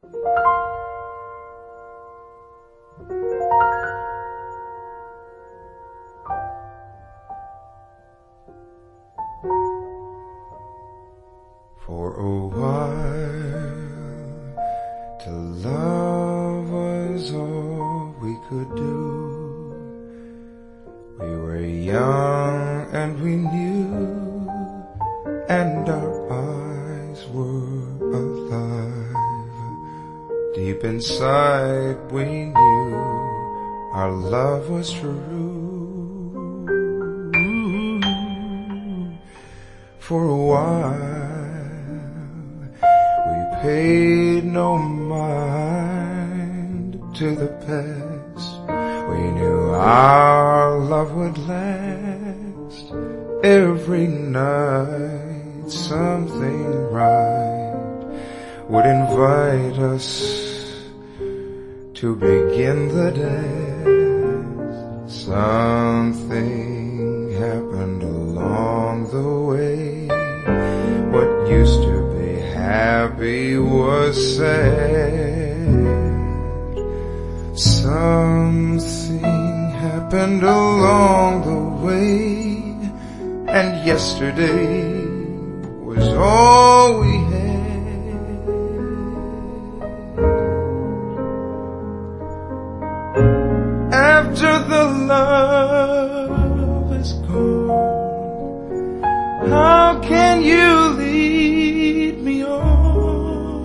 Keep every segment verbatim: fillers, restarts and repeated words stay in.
For a while, till love was all we could do. We were young and we knew, and our eyes were alive. Deep inside we knew our love was true. For a while we paid no mind to the past. We knew our love would last. Every night something right would invite us to begin the dance. Something happened along the way. What used to be happy was sad. Something happened along the way, and yesterday was all we had. After the love is gone, how can you lead me on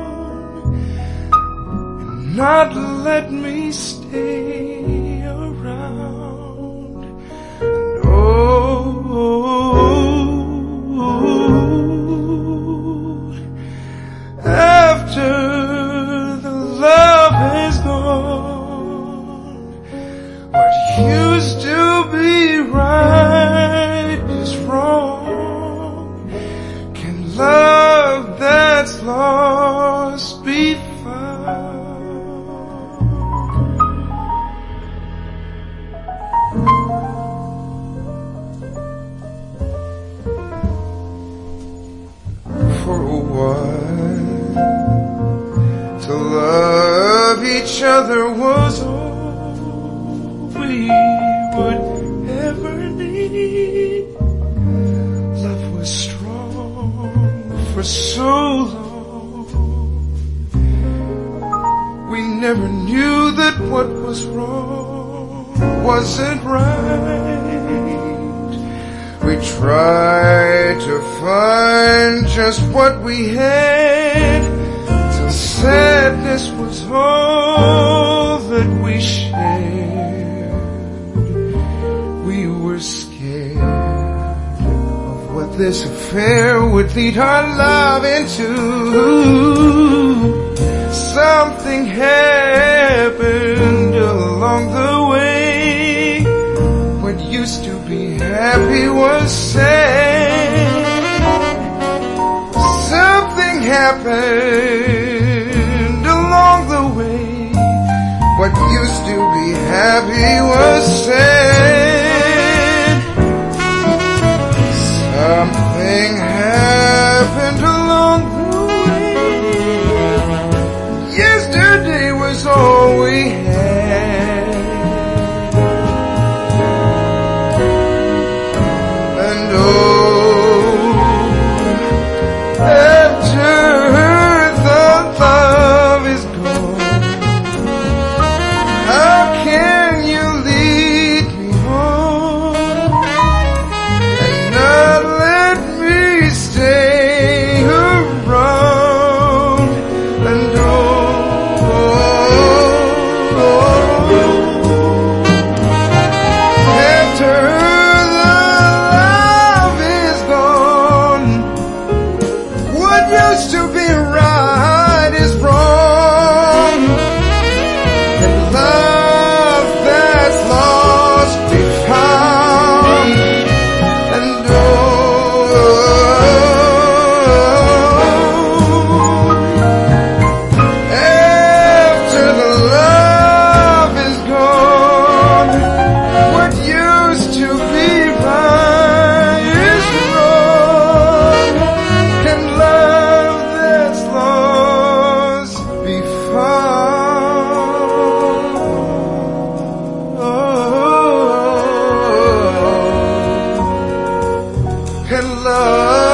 and not let me stay around? And oh, after the love is gone, what used to be right is wrong. Can love that's lost be found? For a while, to love each other was all we would ever need. Love was strong for so long. We never knew that what was wrong wasn't right. We tried to find just what we had, till sadness was all that we shared. We were scared of what this affair would lead our love into. Something happened along the way. What used to be happy was sad. Something happened along the way. What used to be happy was sad. Something happened along the way. Yesterday was all we had. And oh, after the love is gone, how can you love.